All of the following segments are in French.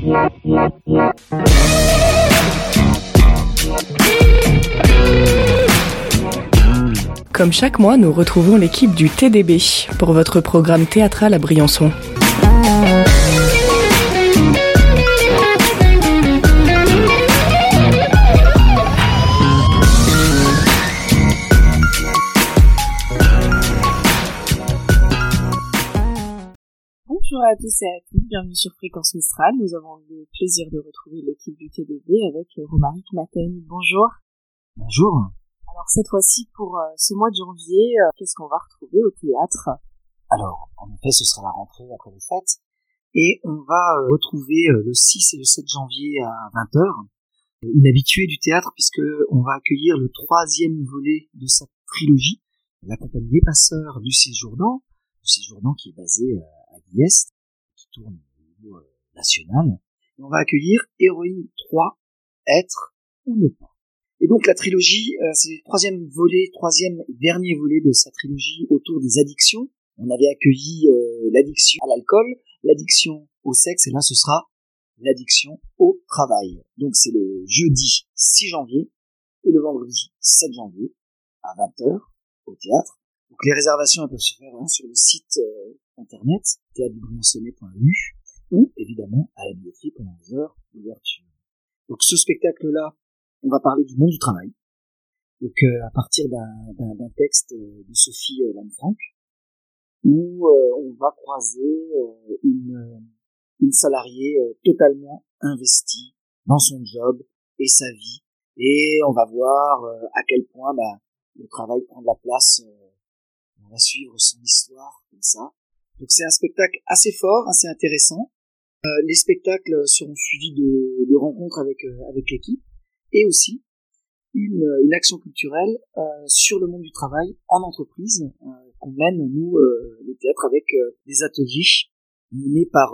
Comme chaque mois, nous retrouvons l'équipe du TDB pour votre programme théâtral à Briançon. Bonjour à tous et à toutes, bienvenue sur Fréquence Mistral. Nous avons le plaisir de retrouver l'équipe du TDB avec Romaric Mateigne. Bonjour. Bonjour. Alors cette fois-ci, pour ce mois de janvier, qu'est-ce qu'on va retrouver au théâtre ? Alors, en effet, ce sera la rentrée après les fêtes. Et on va retrouver le 6 et le 7 janvier à 20h une habituée du théâtre, puisque on va accueillir le 3e volet de sa trilogie, la compagnie des passeurs du Séjourdan qui est basé à Guillest, qui tourne au niveau national. Et on va accueillir Héroïne 3, Être ou ne pas. Et donc la trilogie, c'est le 3e et dernier volet de sa trilogie autour des addictions. On avait accueilli l'addiction à l'alcool, l'addiction au sexe, et là ce sera l'addiction au travail. Donc c'est le jeudi 6 janvier et le vendredi 7 janvier à 20h au théâtre. Donc les réservations elles peuvent se faire sur le site internet théâtrebriançonnais.lu ou évidemment à la billetterie pendant les heures d'ouverture. Donc ce spectacle-là, on va parler du monde du travail. Donc à partir d'un texte de Sophie Lanfranc, où on va croiser une salariée totalement investie dans son job et sa vie, et on va voir à quel point le travail prend de la place. On va suivre son histoire comme ça. Donc c'est un spectacle assez fort, assez intéressant. Les spectacles seront suivis de rencontres avec l'équipe, et aussi une action culturelle sur le monde du travail en entreprise qu'on mène nous le théâtre avec des ateliers menés par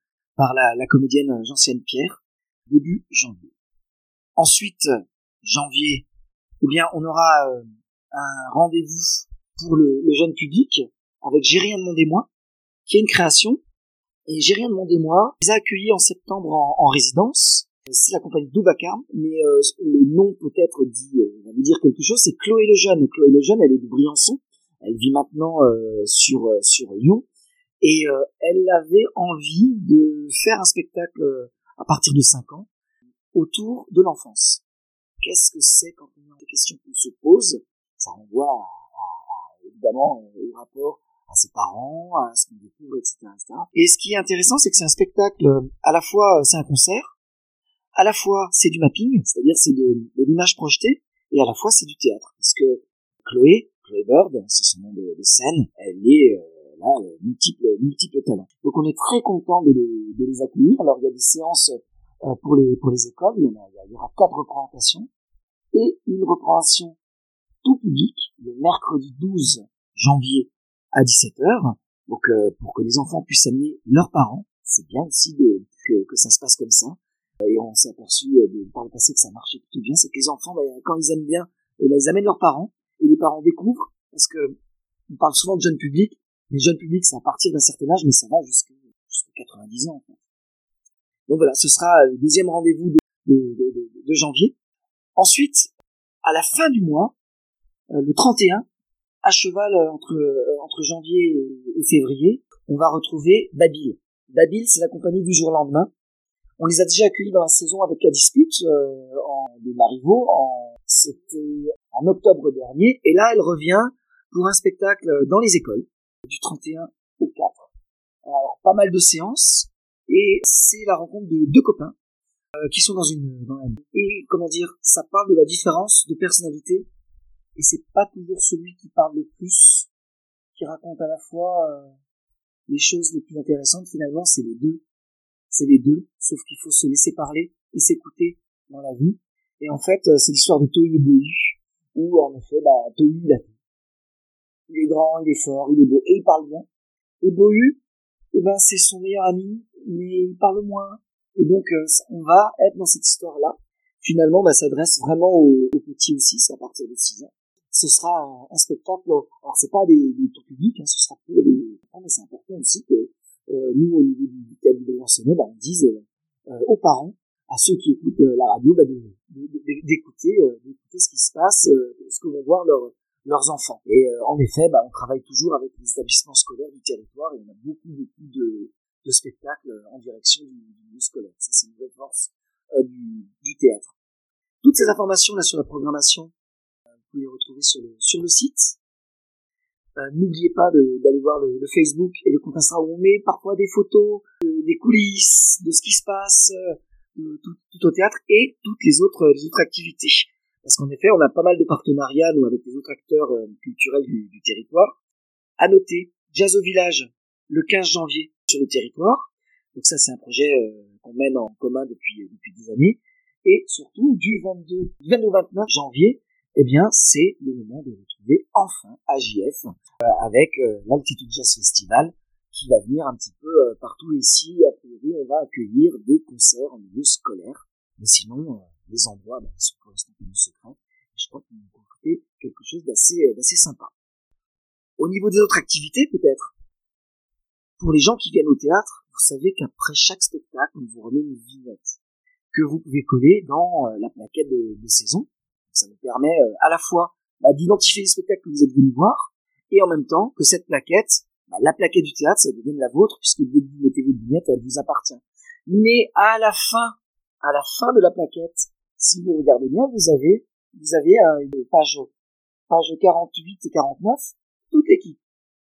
la comédienne Gentiane Pierre début janvier. Ensuite janvier, eh bien on aura un rendez-vous pour le jeune public avec J'ai rien demandé moi, qui est une création. Et J'ai rien demandé moi les a accueillis en septembre en résidence. C'est la compagnie d'Ouvacarme, mais le nom peut-être va vous dire quelque chose, c'est Chloé Lejeune. Chloé Lejeune, elle est de Briançon, elle vit maintenant sur Lyon, et elle avait envie de faire un spectacle à partir de 5 ans autour de l'enfance. Qu'est-ce que c'est quand on a des questions qu'on se pose? Ça renvoie évidemment au rapport à ses parents, à ce qu'on découvre, etc., etc. Et ce qui est intéressant, c'est que c'est un spectacle, à la fois c'est un concert, à la fois c'est du mapping, c'est-à-dire c'est de l'image projetée, et à la fois c'est du théâtre, parce que Chloé Bird, c'est son nom de scène, elle est multiple talents. Donc on est très content de les accueillir. Alors il y a des séances pour les écoles, il y aura 4 représentations, et une représentation tout public le mercredi 12 janvier à 17h, donc pour que les enfants puissent amener leurs parents. C'est bien aussi que ça se passe comme ça. Et on s'est aperçu par le passé que ça marchait plutôt bien, c'est que les enfants, quand ils aiment bien, ils amènent leurs parents, et les parents découvrent, parce que on parle souvent de jeunes publics. Les jeunes publics, c'est à partir d'un certain âge, mais ça va jusqu'à 90 ans en fait. Donc voilà, ce sera le 2e rendez-vous de janvier. Ensuite, à la fin du mois, le 31, à cheval entre janvier et février, on va retrouver Babil. Babil, c'est la compagnie du jour lendemain. On les a déjà accueillis dans la saison avec la dispute de Marivaux, c'était en octobre dernier, et là elle revient pour un spectacle dans les écoles, du 31 au 4. Alors pas mal de séances, et c'est la rencontre de 2 copains qui sont dans la et comment dire, ça parle de la différence de personnalité, et c'est pas toujours celui qui parle le plus qui raconte à la fois les choses les plus intéressantes. Finalement c'est les deux, sauf qu'il faut se laisser parler et s'écouter dans la vie. Et en fait c'est l'histoire de Tohu et Bohu, où en effet Tohu il est grand, il est fort, il est beau, et il parle bien. Et Bohu, c'est son meilleur ami, mais il parle moins. Et donc on va être dans cette histoire-là. Finalement, ça s'adresse vraiment aux petits aussi, c'est à partir de 6 ans. Ce sera un spectacle, alors c'est pas des tout publics, ce sera pour les enfants, mais c'est important aussi que nous, au niveau du théâtre de Briançonnais, on dise aux parents, à ceux qui écoutent la radio, d'écouter ce qui se passe, ce que vont voir leurs enfants. Et en effet, on travaille toujours avec les établissements scolaires du territoire et on a beaucoup de spectacles en direction du milieu scolaire. Ça, c'est une vraie force du théâtre. Toutes ces informations là sur la programmation, vous pouvez les retrouver sur le site. N'oubliez pas d'aller voir le Facebook et le compte Insta où on met parfois des photos, des coulisses, de ce qui se passe tout au théâtre et toutes les autres activités. Parce qu'en effet, on a pas mal de partenariats nous avec les autres acteurs culturels du territoire. À noter, Jazz au village le 15 janvier sur le territoire. Donc ça, c'est un projet qu'on mène en commun depuis des années. Et surtout, du 22 au 29 janvier, eh bien, c'est le moment de retrouver enfin AJF avec l'Altitude Jazz Festival qui va venir un petit peu partout ici. A priori, on va accueillir des concerts en milieu scolaire. Mais sinon, les endroits sont pour l'instant un peu secrets. Je crois qu'ils vont recruter quelque chose d'assez sympa. Au niveau des autres activités, peut-être, pour les gens qui viennent au théâtre, vous savez qu'après chaque spectacle, on vous remet une vignette que vous pouvez coller dans la plaquette de saison. Ça vous permet à la fois d'identifier les spectacles que vous êtes venus voir et en même temps que cette plaquette, la plaquette du théâtre, ça devienne la vôtre puisque dès que vous mettez votre vignette, elle vous appartient. Mais à la fin de la plaquette, si vous regardez bien, vous avez une page 48 et 49, toute l'équipe.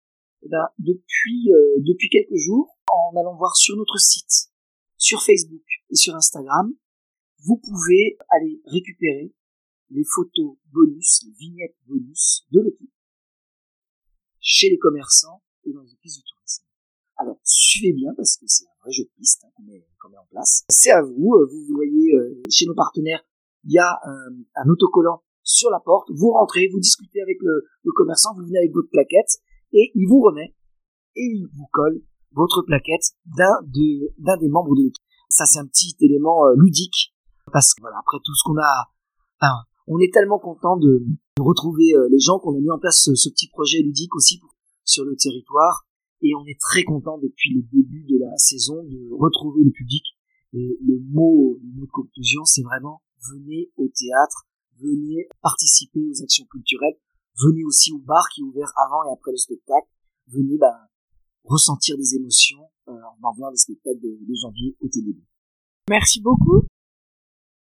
Depuis quelques jours, en allant voir sur notre site, sur Facebook et sur Instagram, vous pouvez aller récupérer les photos bonus, les vignettes bonus de l'équipe chez les commerçants et dans les offices du tourisme. Alors, suivez bien parce que c'est un vrai jeu de piste qu'on met en place. C'est à vous. Vous voyez, chez nos partenaires, il y a un autocollant sur la porte. Vous rentrez, vous discutez avec le commerçant, vous venez avec votre plaquette et il vous remet et il vous colle votre plaquette d'un des membres de l'équipe. Ça, c'est un petit élément ludique parce que voilà, après tout ce qu'on a, on est tellement content de retrouver les gens qu'on a mis en place ce petit projet ludique aussi sur le territoire. Et on est très content depuis le début de la saison de retrouver le public. Et le mot de conclusion, c'est vraiment venez au théâtre, venez participer aux actions culturelles, venez aussi au bar qui est ouvert avant et après le spectacle, venez ressentir des émotions en voir le spectacle de janvier au TDB. Merci beaucoup.